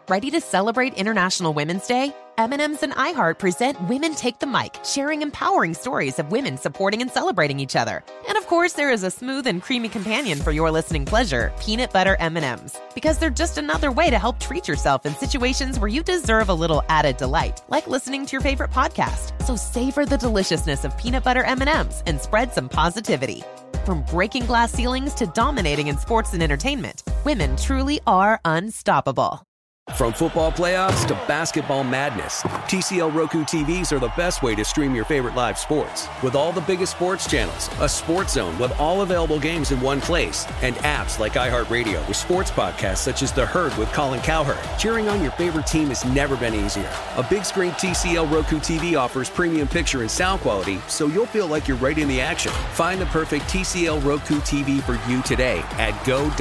Ready to celebrate International Women's Day? M&M's and iHeart present Women Take the Mic, sharing empowering stories of women supporting and celebrating each other. And of course, there is a smooth and creamy companion for your listening pleasure, peanut butter M&M's. Because they're just another way to help treat yourself in situations where you deserve a little added delight, like listening to your favorite podcast. So savor the deliciousness of peanut butter M&M's and spread some positivity. From breaking glass ceilings to dominating in sports and entertainment, women truly are unstoppable. From football playoffs to basketball madness, TCL Roku TVs are the best way to stream your favorite live sports. With all the biggest sports channels, a sports zone with all available games in one place, and apps like iHeartRadio with sports podcasts such as The Herd with Colin Cowherd. Cheering on your favorite team has never been easier. A big screen TCL Roku TV offers premium picture and sound quality, so you'll feel like you're right in the action. Find the perfect TCL Roku TV for you today at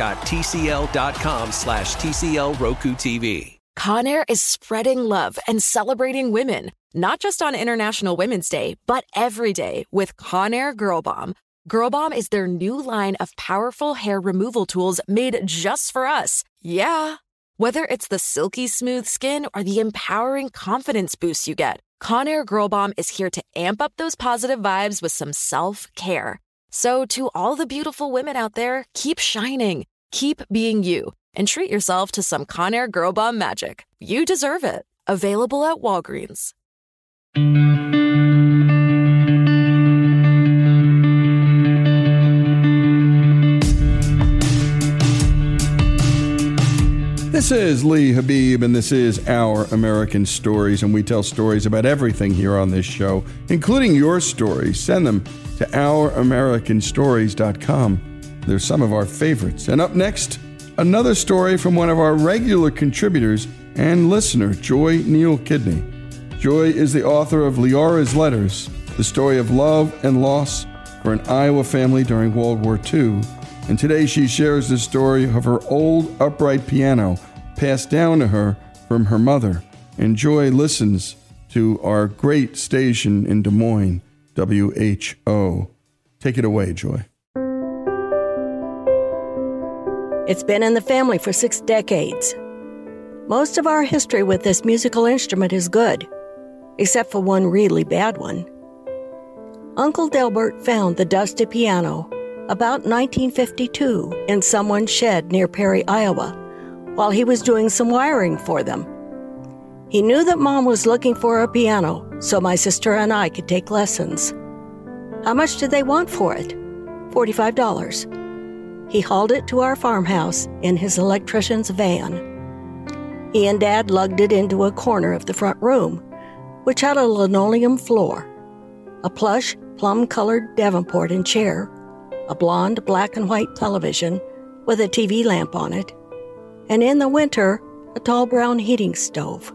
go.tcl.com/TCL Roku TV. Conair is spreading love and celebrating women, not just on International Women's Day, but every day with Conair Girl Bomb. Girl Bomb is their new line of powerful hair removal tools made just for us. Yeah. Whether it's the silky smooth skin or the empowering confidence boost you get, Conair Girl Bomb is here to amp up those positive vibes with some self-care. So to all the beautiful women out there, keep shining, keep being you, and treat yourself to some Conair Girl Bomb magic. You deserve it. Available at Walgreens. This is Lee Habib, and this is Our American Stories, and we tell stories about everything here on this show, including your stories. Send them to ouramericanstories.com. They're some of our favorites. And up next, another story from one of our regular contributors and listener, Joy Neal Kidney. Joy is the author of Leora's Letters, the story of love and loss for an Iowa family during World War II. And today she shares the story of her old upright piano passed down to her from her mother. And Joy listens to our great station in Des Moines, WHO. Take it away, Joy. It's been in the family for 6 decades. Most of our history with this musical instrument is good, except for one really bad one. Uncle Delbert found the dusty piano about 1952 in someone's shed near Perry, Iowa, while he was doing some wiring for them. He knew that Mom was looking for a piano, so my sister and I could take lessons. How much did they want for it? $45. He hauled it to our farmhouse in his electrician's van. He and Dad lugged it into a corner of the front room, which had a linoleum floor, a plush, plum-colored Davenport and chair, a blonde black and white television with a TV lamp on it, and in the winter, a tall brown heating stove.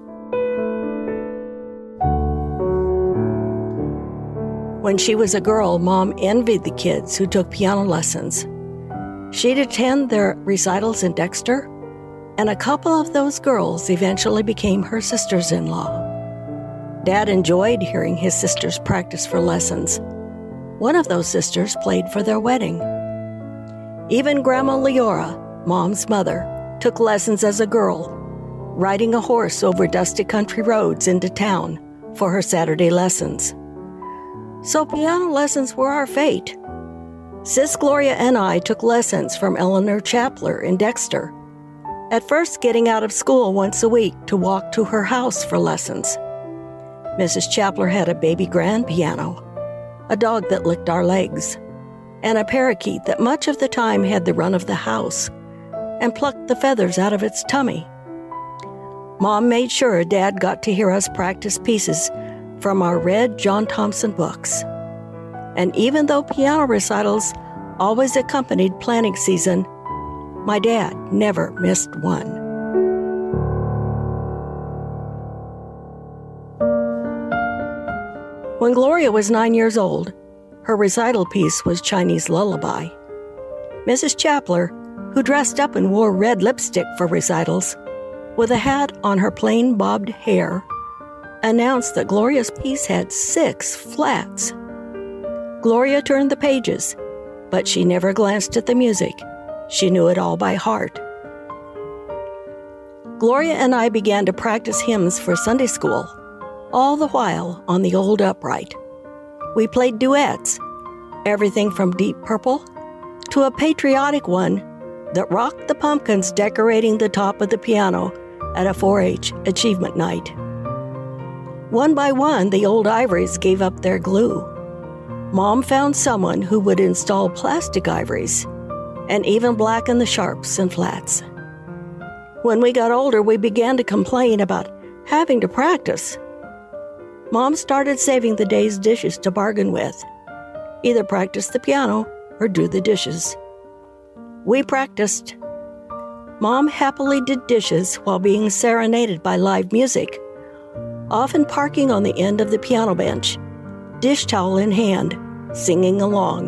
When she was a girl, Mom envied the kids who took piano lessons. She'd attend their recitals in Dexter, and a couple of those girls eventually became her sisters-in-law. Dad enjoyed hearing his sisters practice for lessons. One of those sisters played for their wedding. Even Grandma Leora, Mom's mother, took lessons as a girl, riding a horse over dusty country roads into town for her Saturday lessons. So piano lessons were our fate. Sis Gloria and I took lessons from Eleanor Chapler in Dexter, at first getting out of school once a week to walk to her house for lessons. Mrs. Chapler had a baby grand piano, a dog that licked our legs, and a parakeet that much of the time had the run of the house and plucked the feathers out of its tummy. Mom made sure Dad got to hear us practice pieces from our red John Thompson books. And even though piano recitals always accompanied planting season, my dad never missed one. When Gloria was 9 years old, her recital piece was Chinese Lullaby. Mrs. Chapler, who dressed up and wore red lipstick for recitals, with a hat on her plain bobbed hair, announced that Gloria's piece had 6 flats. Gloria turned the pages, but she never glanced at the music. She knew it all by heart. Gloria and I began to practice hymns for Sunday school, all the while on the old upright. We played duets, everything from Deep Purple to a patriotic one that rocked the pumpkins decorating the top of the piano at a 4-H achievement night. One by one, the old ivories gave up their glue. Mom found someone who would install plastic ivories and even blacken the sharps and flats. When we got older, we began to complain about having to practice. Mom started saving the day's dishes to bargain with. Either practice the piano or do the dishes. We practiced. Mom happily did dishes while being serenaded by live music, often parking on the end of the piano bench, dish towel in hand, singing along.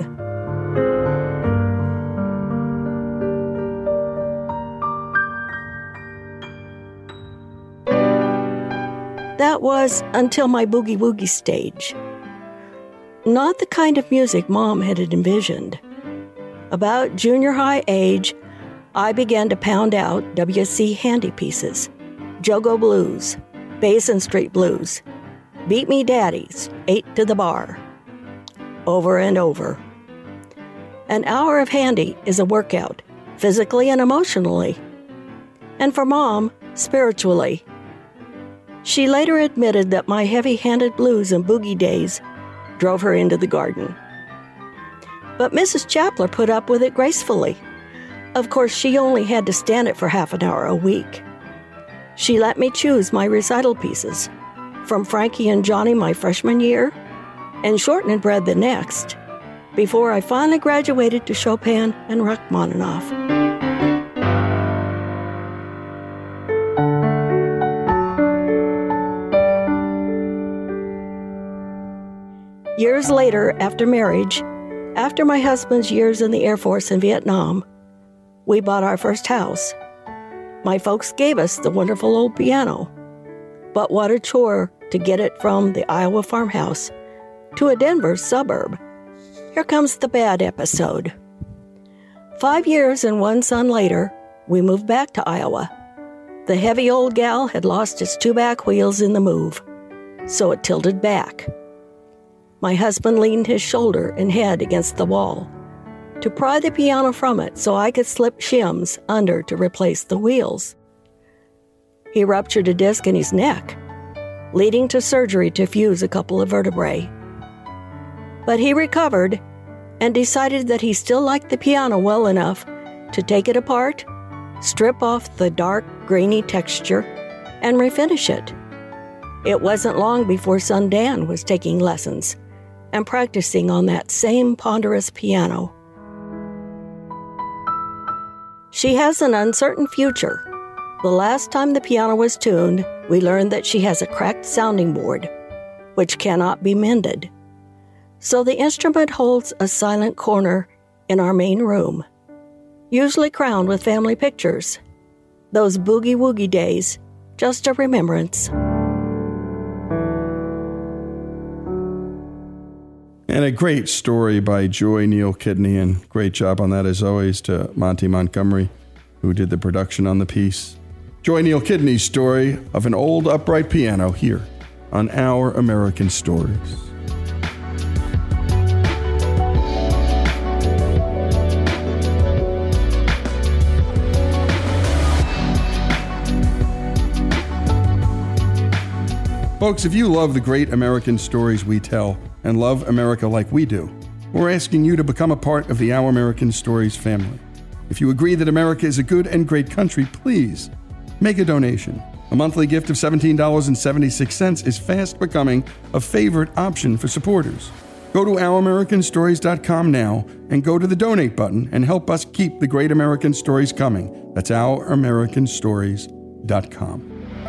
That was until my boogie-woogie stage. Not the kind of music Mom had envisioned. About junior high age, I began to pound out W.C. Handy pieces, Jogo Blues, Basin Street Blues, Beat Me Daddies, 8 to the Bar, over and over. An hour of Handy is a workout, physically and emotionally. And for Mom, spiritually. She later admitted that my heavy-handed blues and boogie days drove her into the garden. But Mrs. Chapler put up with it gracefully. Of course, she only had to stand it for half an hour a week. She let me choose my recital pieces, from Frankie and Johnny my freshman year, and Shortening Bread the next, before I finally graduated to Chopin and Rachmaninoff. Years later, after marriage, after my husband's years in the Air Force in Vietnam, we bought our first house. My folks gave us the wonderful old piano. But what a chore to get it from the Iowa farmhouse to a Denver suburb. Here comes the bad episode. 5 years and 1 son later, we moved back to Iowa. The heavy old gal had lost its 2 back wheels in the move, so it tilted back. My husband leaned his shoulder and head against the wall to pry the piano from it so I could slip shims under to replace the wheels. He ruptured a disc in his neck, leading to surgery to fuse a couple of vertebrae. But he recovered and decided that he still liked the piano well enough to take it apart, strip off the dark, grainy texture, and refinish it. It wasn't long before son Dan was taking lessons and practicing on that same ponderous piano. She has an uncertain future. The last time the piano was tuned, we learned that she has a cracked sounding board, which cannot be mended. So the instrument holds a silent corner in our main room, usually crowned with family pictures. Those boogie-woogie days, just a remembrance. And a great story by Joy Neal Kidney, and great job on that as always to Monty Montgomery, who did the production on the piece. Joy Neal Kidney's story of an old upright piano here on Our American Stories. Folks, if you love the great American stories we tell and love America like we do, we're asking you to become a part of the Our American Stories family. If you agree that America is a good and great country, please make a donation. A monthly gift of $17.76 is fast becoming a favorite option for supporters. Go to OurAmericanStories.com now and go to the donate button and help us keep the great American stories coming. That's OurAmericanStories.com.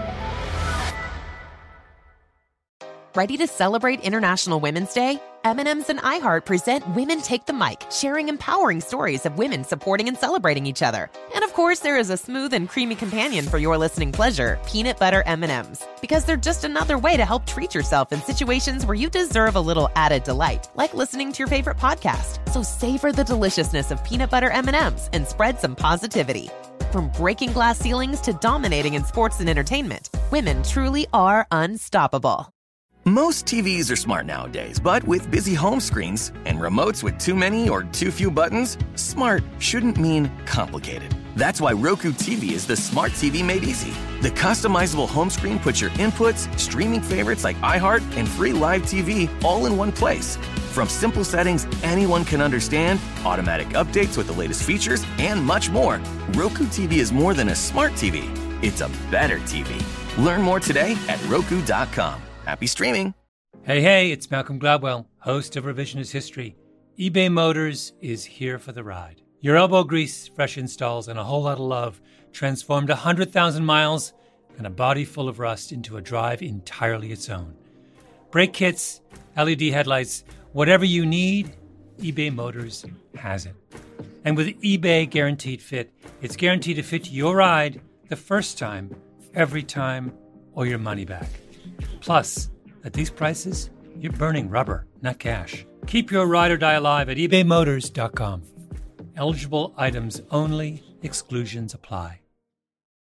Ready to celebrate International Women's Day? M&M's and iHeart present Women Take the Mic, sharing empowering stories of women supporting and celebrating each other. And of course, there is a smooth and creamy companion for your listening pleasure, peanut butter M&M's. Because they're just another way to help treat yourself in situations where you deserve a little added delight, like listening to your favorite podcast. So savor the deliciousness of peanut butter M&M's and spread some positivity. From breaking glass ceilings to dominating in sports and entertainment, women truly are unstoppable. Most TVs are smart nowadays, but with busy home screens and remotes with too many or too few buttons, smart shouldn't mean complicated. That's why Roku TV is the smart TV made easy. The customizable home screen puts your inputs, streaming favorites like iHeart, and free live TV all in one place. From simple settings anyone can understand, automatic updates with the latest features, and much more, Roku TV is more than a smart TV. It's a better TV. Learn more today at Roku.com. Happy streaming. Hey, it's Malcolm Gladwell, host of Revisionist History. eBay Motors is here for the ride. Your elbow grease, fresh installs, and a whole lot of love transformed 100,000 miles and a body full of rust into a drive entirely its own. Brake kits, LED headlights, whatever you need, eBay Motors has it. And with eBay Guaranteed Fit, it's guaranteed to fit your ride the first time, every time, or your money back. Plus, at these prices, you're burning rubber, not cash. Keep your ride or die alive at ebaymotors.com. Eligible items only. Exclusions apply.